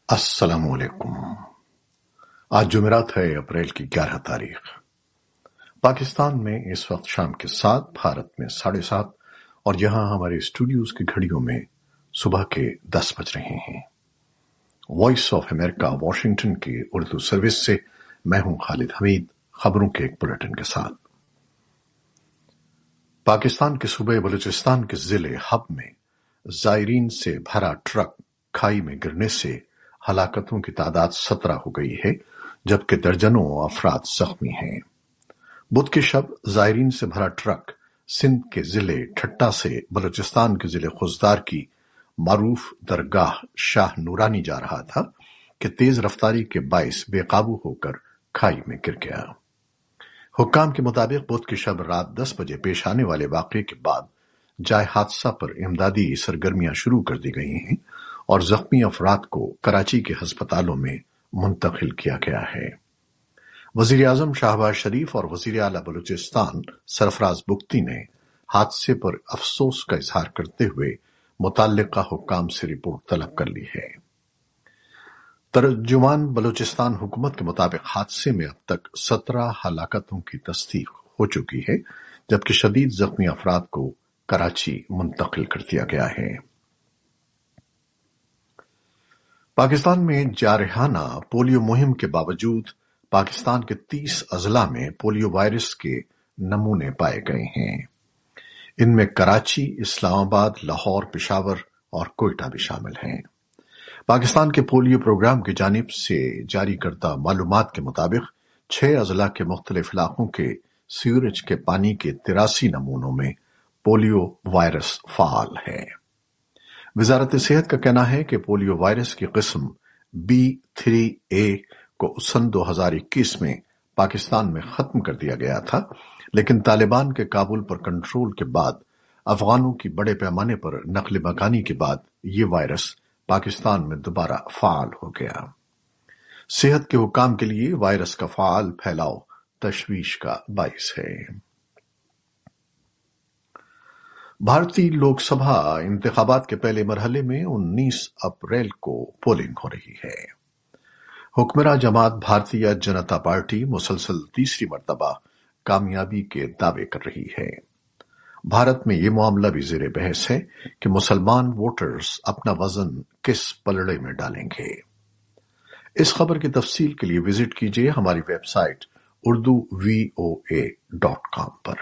السلام علیکم۔ آج جمعرات ہے، اپریل کی 11 تاریخ۔ پاکستان میں اس وقت شام کے 7، بھارت میں 7:30 اور یہاں ہمارے اسٹوڈیوز کی گھڑیوں میں صبح کے 10 بج رہے ہیں۔ وائس آف امریکہ واشنگٹن کی اردو سروس سے میں ہوں خالد حمید، خبروں کے ایک بلیٹن کے ساتھ۔ پاکستان کے صوبے بلوچستان کے ضلع حب میں زائرین سے بھرا ٹرک کھائی میں گرنے سے ہلاکتوں کی تعداد 17 ہو گئی ہے، جبکہ درجنوں افراد زخمی ہیں۔ بدھ کی شب زائرین سے بھرا ٹرک سندھ کے ضلع ٹھٹہ سے بلوچستان کے ضلع خضدار کی معروف درگاہ شاہ نورانی جا رہا تھا کہ تیز رفتاری کے باعث بے قابو ہو کر کھائی میں گر گیا۔ حکام کے مطابق بدھ کی شب رات 10 بجے پیش آنے والے واقعے کے بعد جائے حادثہ پر امدادی سرگرمیاں شروع کر دی گئی ہیں اور زخمی افراد کو کراچی کے ہسپتالوں میں منتقل کیا گیا ہے۔ وزیر اعظم شہباز شریف اور وزیر اعلیٰ بلوچستان سرفراز بگٹی نے حادثے پر افسوس کا اظہار کرتے ہوئے متعلقہ حکام سے رپورٹ طلب کر لی ہے۔ ترجمان بلوچستان حکومت کے مطابق حادثے میں اب تک 17 ہلاکتوں کی تصدیق ہو چکی ہے، جبکہ شدید زخمی افراد کو کراچی منتقل کر دیا گیا ہے۔ پاکستان میں جارحانہ پولیو مہم کے باوجود پاکستان کے 30 اضلاع میں پولیو وائرس کے نمونے پائے گئے ہیں۔ ان میں کراچی، اسلام آباد، لاہور، پشاور اور کوئٹہ بھی شامل ہیں۔ پاکستان کے پولیو پروگرام کی جانب سے جاری کردہ معلومات کے مطابق 6 اضلاع کے مختلف علاقوں کے سیوریج کے پانی کے 83 نمونوں میں پولیو وائرس فعال ہے۔ وزارت صحت کا کہنا ہے کہ پولیو وائرس کی قسم B3A کو سن 2021 میں پاکستان میں ختم کر دیا گیا تھا، لیکن طالبان کے کابل پر کنٹرول کے بعد افغانوں کی بڑے پیمانے پر نقل مکانی کے بعد یہ وائرس پاکستان میں دوبارہ فعال ہو گیا۔ صحت کے حکام کے لیے وائرس کا فعال پھیلاؤ تشویش کا باعث ہے۔ بھارتی لوک سبھا انتخابات کے پہلے مرحلے میں 19 اپریل کو پولنگ ہو رہی ہے۔ حکمراں جماعت بھارتیہ جنتا پارٹی مسلسل تیسری مرتبہ کامیابی کے دعوے کر رہی ہے۔ بھارت میں یہ معاملہ بھی زیر بحث ہے کہ مسلمان ووٹرز اپنا وزن کس پلڑے میں ڈالیں گے۔ اس خبر کی تفصیل کے لیے وزٹ کیجیے ہماری ویب سائٹ urduvoa.com پر۔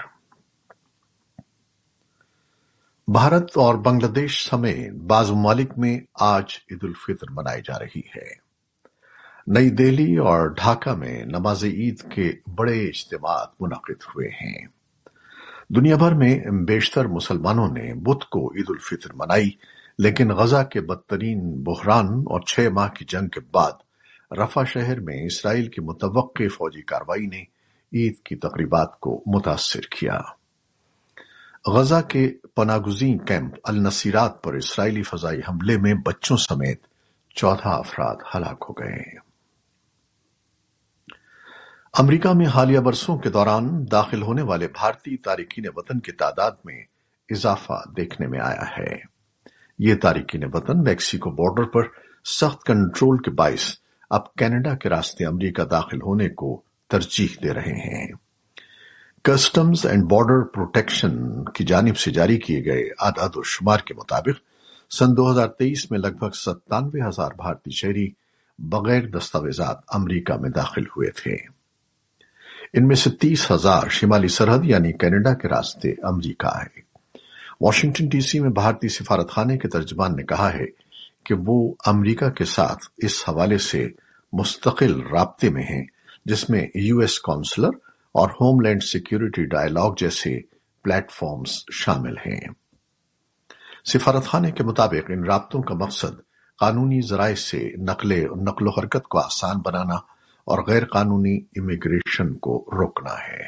بھارت اور بنگلہ دیش سمیت بعض ممالک میں آج عید الفطر منائی جا رہی ہے۔ نئی دہلی اور ڈھاکہ میں نماز عید کے بڑے اجتماعات منعقد ہوئے ہیں۔ دنیا بھر میں بیشتر مسلمانوں نے بدھ کو عید الفطر منائی، لیکن غزہ کے بدترین بحران اور 6 ماہ کی جنگ کے بعد رفح شہر میں اسرائیل کی متوقع فوجی کارروائی نے عید کی تقریبات کو متاثر کیا۔ غزہ کے پناہ گزین کیمپ النصیرات پر اسرائیلی فضائی حملے میں بچوں سمیت 14 افراد ہلاک ہو گئے۔ امریکہ میں حالیہ برسوں کے دوران داخل ہونے والے بھارتی تارکین وطن کی تعداد میں اضافہ دیکھنے میں آیا ہے۔ یہ تارکین وطن میکسیکو بارڈر پر سخت کنٹرول کے باعث اب کینیڈا کے راستے امریکہ داخل ہونے کو ترجیح دے رہے ہیں۔ کسٹمز اینڈ بارڈر پروٹیکشن کی جانب سے جاری کیے گئے اعداد و شمار کے مطابق سن 2023 میں لگ بھگ 97,000 بھارتی شہری بغیر دستاویزات امریکہ میں داخل ہوئے تھے۔ ان میں سے 30,000 شمالی سرحد یعنی کینیڈا کے راستے امریکہ آئے۔ واشنگٹن ڈی سی میں بھارتی سفارت خانے کے ترجمان نے کہا ہے کہ وہ امریکہ کے ساتھ اس حوالے سے مستقل رابطے میں ہیں، جس میں یو ایس کونسلر اور ہوم لینڈ سیکیورٹی ڈائیلاگ جیسے پلیٹ فارمز شامل ہیں۔ سفارت خانے کے مطابق ان رابطوں کا مقصد قانونی ذرائع سے نقل و حرکت کو آسان بنانا اور غیر قانونی امیگریشن کو روکنا ہے۔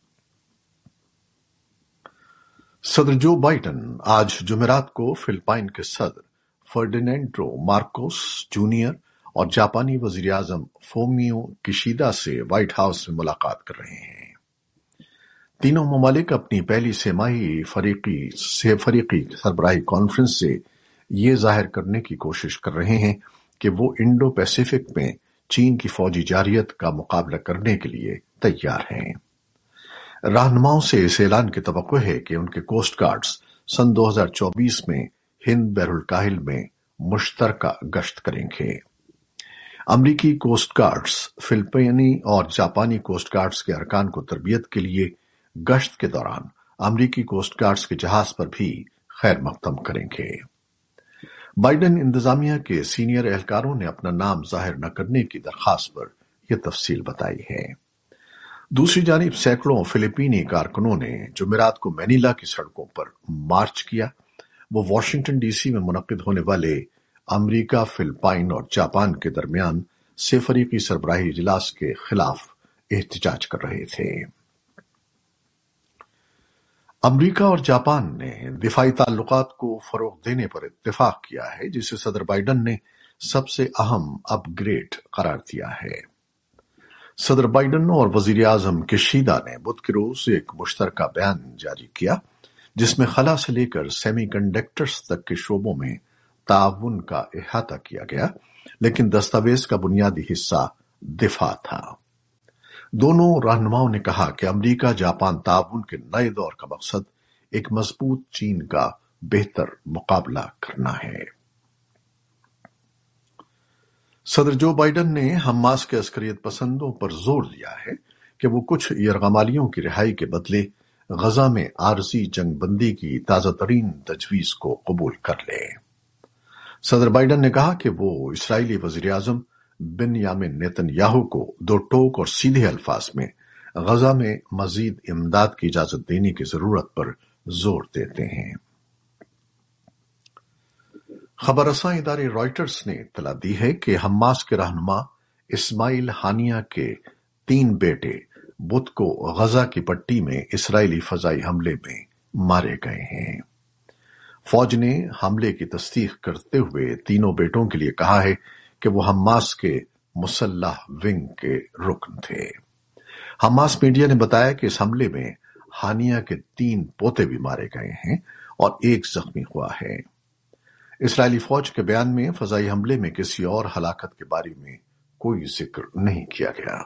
صدر جو بائیڈن آج جمعرات کو فلپائن کے صدر فرڈینینڈو مارکوس جونیئر اور جاپانی وزیر اعظم فومیو کشیدا سے وائٹ ہاؤس میں ملاقات کر رہے ہیں۔ تینوں ممالک اپنی پہلی سہ ماہی فریقی سربراہی کانفرنس سے یہ ظاہر کرنے کی کوشش کر رہے ہیں کہ وہ انڈو پیسیفک میں چین کی فوجی جارحیت کا مقابلہ کرنے کے لیے تیار ہیں۔ رہنماؤں سے اس اعلان کی توقع ہے کہ ان کے کوسٹ گارڈز سن 2024 میں ہند بحر الکاہل میں مشترکہ گشت کریں گے۔ امریکی کوسٹ گارڈز فلپائنی اور جاپانی کوسٹ گارڈز کے ارکان کو تربیت کے لیے گشت کے دوران امریکی کوسٹ گارڈز کے جہاز پر بھی خیر مقدم کریں گے۔ بائیڈن انتظامیہ کے سینئر اہلکاروں نے اپنا نام ظاہر نہ کرنے کی درخواست پر یہ تفصیل بتائی ہے۔ دوسری جانب سینکڑوں فلپینی کارکنوں نے جمعرات کو مینیلا کی سڑکوں پر مارچ کیا۔ وہ واشنگٹن ڈی سی میں منعقد ہونے والے امریکہ، فلپائن اور جاپان کے درمیان سے فریقی سربراہی اجلاس کے خلاف احتجاج کر رہے تھے۔ امریکہ اور جاپان نے دفاعی تعلقات کو فروغ دینے پر اتفاق کیا ہے، جسے صدر بائیڈن نے سب سے اہم اپ گریڈ قرار دیا ہے۔ صدر بائیڈن اور وزیر اعظم کشیدا نے بدھ کے روز ایک مشترکہ بیان جاری کیا، جس میں خلا سے لے کر سیمی کنڈکٹرز تک کے شعبوں میں تعاون کا احاطہ کیا گیا، لیکن دستاویز کا بنیادی حصہ دفاع تھا۔ دونوں رہنماؤں نے کہا کہ امریکہ جاپان تعاون کے نئے دور کا مقصد ایک مضبوط چین کا بہتر مقابلہ کرنا ہے۔ صدر جو بائیڈن نے حماس کے عسکریت پسندوں پر زور دیا ہے کہ وہ کچھ یرغمالیوں کی رہائی کے بدلے غزہ میں عارضی جنگ بندی کی تازہ ترین تجویز کو قبول کر لے۔ صدر بائیڈن نے کہا کہ وہ اسرائیلی وزیر اعظم بنیامن نیتن یاہو کو دو ٹوک اور سیدھے الفاظ میں غزہ میں مزید امداد کی اجازت دینے کی ضرورت پر زور دیتے ہیں۔ خبر رساں ادارے رائٹرز نے اطلاع دی ہے کہ حماس کے رہنما اسماعیل ہانیہ کے 3 بیٹے بدھ کو غزہ کی پٹی میں اسرائیلی فضائی حملے میں مارے گئے ہیں۔ فوج نے حملے کی تصدیق کرتے ہوئے تینوں بیٹوں کے لیے کہا ہے کہ وہ حماس کے مسلح ونگ کے رکن تھے۔ حماس میڈیا نے بتایا کہ اس حملے میں ہانیہ کے 3 پوتے بھی مارے گئے ہیں اور 1 زخمی ہوا ہے۔ اسرائیلی فوج کے بیان میں فضائی حملے میں کسی اور ہلاکت کے بارے میں کوئی ذکر نہیں کیا گیا۔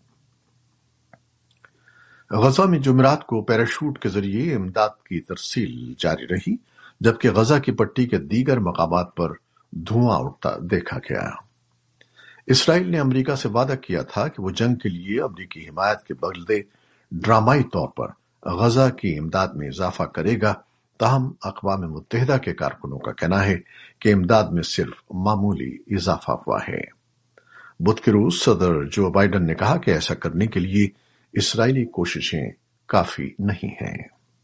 غزہ میں جمعرات کو پیراشوٹ کے ذریعے امداد کی ترسیل جاری رہی، جبکہ غزہ کی پٹی کے دیگر مقامات پر دھواں اٹھتا دیکھا گیا۔ اسرائیل نے امریکہ سے وعدہ کیا تھا کہ وہ جنگ کے لیے امریکی حمایت کے بدلے ڈرامائی طور پر غزہ کی امداد میں اضافہ کرے گا، تاہم اقوام متحدہ کے کارکنوں کا کہنا ہے کہ امداد میں صرف معمولی اضافہ ہوا ہے۔ بدھ کے روز صدر جو بائیڈن نے کہا کہ ایسا کرنے کے لیے اسرائیلی کوششیں کافی نہیں ہیں۔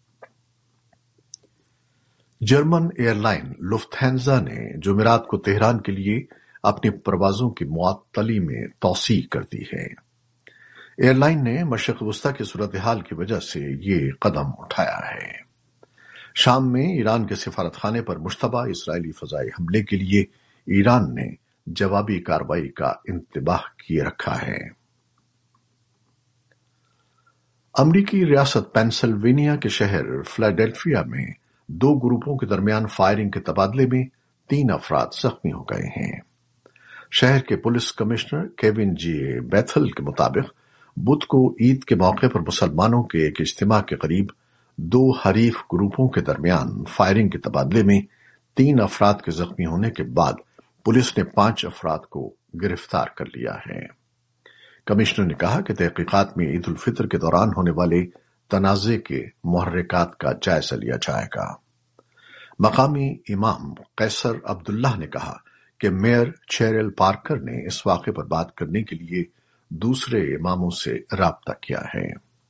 جرمن ایئر لائن لفٹہانزا نے جمعرات کو تہران کے لیے اپنی پروازوں کی معطلی میں توسیع کر دی ہے۔ ایئر لائن نے مشرق وسطی کی صورتحال کی وجہ سے یہ قدم اٹھایا ہے۔ شام میں ایران کے سفارت خانے پر مشتبہ اسرائیلی فضائی حملے کے لیے ایران نے جوابی کارروائی کا انتباہ کیے رکھا ہے۔ امریکی ریاست پینسلوینیا کے شہر فلاڈیلفیا میں 2 گروپوں کے درمیان فائرنگ کے تبادلے میں 3 افراد زخمی ہو گئے ہیں۔ شہر کے پولیس کمشنر کیون جی بیتھل کے مطابق بدھ کو عید کے موقع پر مسلمانوں کے ایک اجتماع کے قریب 2 حریف گروپوں کے درمیان فائرنگ کے تبادلے میں 3 افراد کے زخمی ہونے کے بعد پولیس نے 5 افراد کو گرفتار کر لیا ہے۔ کمشنر نے کہا کہ تحقیقات میں عید الفطر کے دوران ہونے والے تنازع کے محرکات کا جائزہ لیا جائے گا۔ مقامی امام قیصر عبداللہ نے کہا کہ میئر چیرل پارکر نے اس واقعے پر بات کرنے کے لیے دوسرے اماموں سے رابطہ کیا ہے۔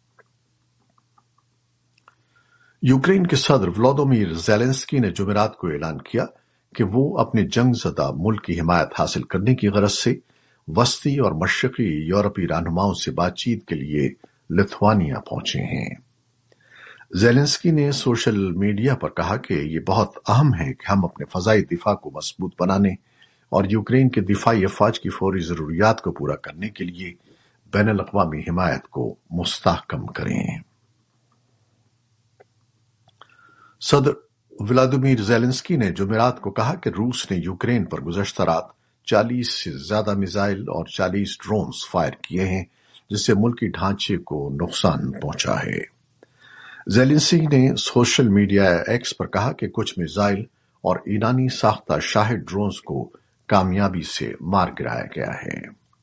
یوکرین کے صدر ولودیمیر زیلنسکی نے جمعرات کو اعلان کیا کہ وہ اپنے جنگ زدہ ملک کی حمایت حاصل کرنے کی غرض سے وسطی اور مشرقی یورپی رہنماؤں سے بات چیت کے لیے لتھوانیا پہنچے ہیں۔ زیلنسکی نے سوشل میڈیا پر کہا کہ یہ بہت اہم ہے کہ ہم اپنے فضائی دفاع کو مضبوط بنانے اور یوکرین کے دفاعی افواج کی فوری ضروریات کو پورا کرنے کے لیے بین الاقوامی حمایت کو مستحکم کریں۔ صدر ولادیمیر زیلنسکی نے جمعرات کو کہا کہ روس نے یوکرین پر گزشتہ رات 40 سے زیادہ میزائل اور 40 ڈرونز فائر کیے ہیں، جس سے ملکی ڈھانچے کو نقصان پہنچا ہے۔ زیلنسکی نے سوشل میڈیا ایکس پر کہا کہ کچھ میزائل اور ایرانی ساختہ شاہد ڈرونز کو کامیابی سے مار گرایا گیا ہے۔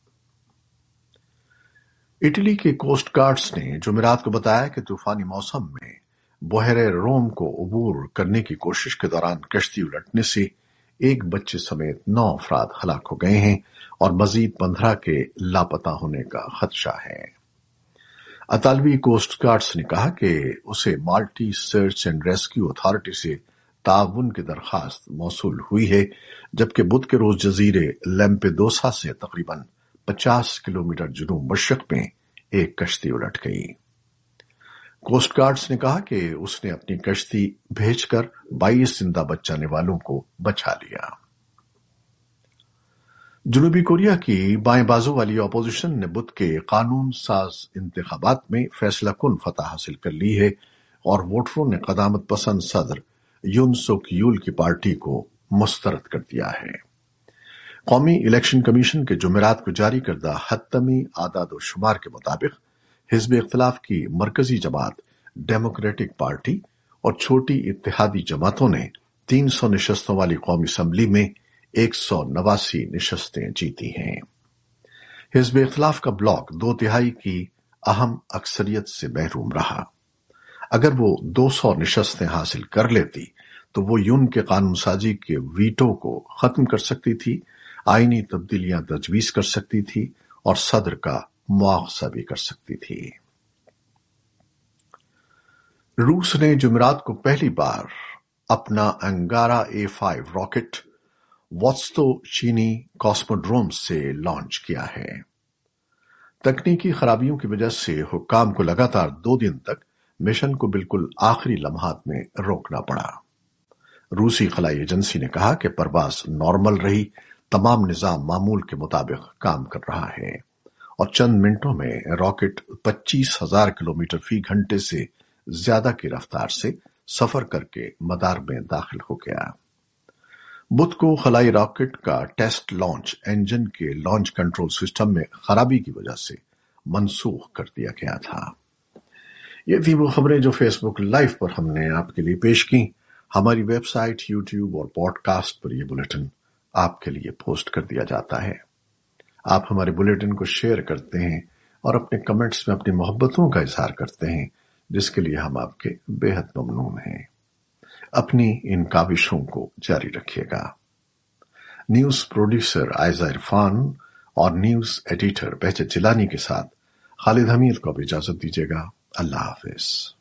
اٹلی کے کوسٹ گارڈز نے جمعرات کو بتایا کہ طوفانی موسم میں بحیرہ روم کو عبور کرنے کی کوشش کے دوران کشتی الٹنے سے ایک بچے سمیت 9 افراد ہلاک ہو گئے ہیں اور مزید 15 کے لاپتہ ہونے کا خدشہ ہے۔ اطالوی کوسٹ گارڈز نے کہا کہ اسے مالٹی سرچ اینڈ ریسکیو اتھارٹی سے تعاون کی درخواست موصول ہوئی ہے، جبکہ بدھ کے روز جزیرے لیمپیدوسا سے تقریباً 50 کلومیٹر جنوب مشرق میں ایک کشتی الٹ گئی۔ کوسٹ گارڈز نے کہا کہ اس نے اپنی کشتی بھیج کر 22 زندہ بچ جانے والوں کو بچا لیا۔ جنوبی کوریا کی بائیں بازو والی اپوزیشن نے بدھ کے قانون ساز انتخابات میں فیصلہ کن فتح حاصل کر لی ہے اور ووٹروں نے قدامت پسند صدر یون سوک یول کی پارٹی کو مسترد کر دیا ہے۔ قومی الیکشن کمیشن کے جمعرات کو جاری کردہ حتمی اعداد و شمار کے مطابق حزب اختلاف کی مرکزی جماعت ڈیموکریٹک پارٹی اور چھوٹی اتحادی جماعتوں نے 300 نشستوں والی قومی اسمبلی میں 189 نشستیں جیتی ہیں۔ حزب اختلاف کا بلاک 2/3 کی اہم اکثریت سے محروم رہا۔ اگر وہ 200 نشستیں حاصل کر لیتی تو وہ یون کے قانون سازی کے ویٹو کو ختم کر سکتی تھی، آئینی تبدیلیاں تجویز کر سکتی تھی اور صدر کا مواخذہ بھی کر سکتی تھی۔ روس نے جمعرات کو پہلی بار اپنا انگارا A5 راکٹ ووستو چینی کاسموڈروم سے لانچ کیا ہے۔ تکنیکی خرابیوں کی وجہ سے حکام کو لگاتار 2 دن تک مشن کو بالکل آخری لمحات میں روکنا پڑا۔ روسی خلائی ایجنسی نے کہا کہ پرواز نارمل رہی، تمام نظام معمول کے مطابق کام کر رہا ہے اور چند منٹوں میں راکٹ 25,000 کلومیٹر فی گھنٹے سے زیادہ کی رفتار سے سفر کر کے مدار میں داخل ہو گیا۔ بدھ کو خلائی راکٹ کا ٹیسٹ لانچ انجن کے لانچ کنٹرول سسٹم میں خرابی کی وجہ سے منسوخ کر دیا گیا تھا۔ یہ تھی وہ خبریں جو فیس بک لائیو پر ہم نے آپ کے لیے پیش کی۔ ہماری ویب سائٹ، یوٹیوب اور پوڈ کاسٹ پر یہ بلیٹن آپ کے لیے پوسٹ کر دیا جاتا ہے۔ آپ ہمارے بلیٹن کو شیئر کرتے ہیں اور اپنے کمنٹس میں اپنی محبتوں کا اظہار کرتے ہیں، جس کے لیے ہم آپ کے بے حد ممنون ہیں۔ اپنی ان کاوشوں کو جاری رکھیے گا۔ نیوز پروڈیوسر عائزہ عرفان اور نیوز ایڈیٹر بہجت جیلانی کے ساتھ خالد حمید کو اب اجازت دیجیے گا۔ اللہ حافظ۔